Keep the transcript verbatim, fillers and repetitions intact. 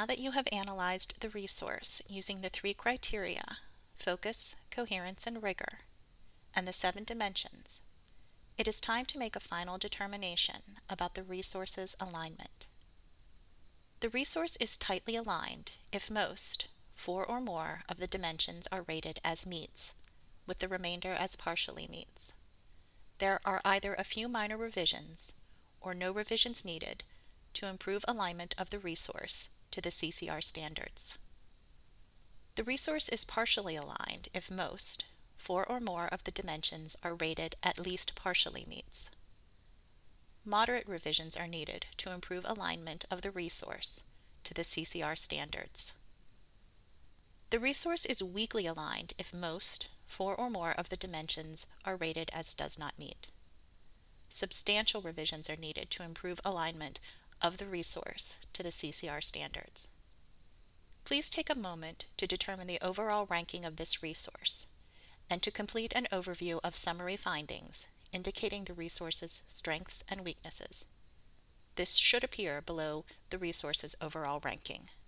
Now that you have analyzed the resource using the three criteria, focus, coherence, and rigor, and the seven dimensions, it is time to make a final determination about the resource's alignment. The resource is tightly aligned if most, four or more, of the dimensions are rated as meets, with the remainder as partially meets. There are either a few minor revisions or no revisions needed to improve alignment of the resource to the C C R standards. The resource is partially aligned if most, four or more, of the dimensions are rated at least partially meets. Moderate revisions are needed to improve alignment of the resource to the C C R standards. The resource is weakly aligned if most, four or more, of the dimensions are rated as does not meet. Substantial revisions are needed to improve alignment of the resource to the C C R standards. Please take a moment to determine the overall ranking of this resource and to complete an overview of summary findings indicating the resource's strengths and weaknesses. This should appear below the resource's overall ranking.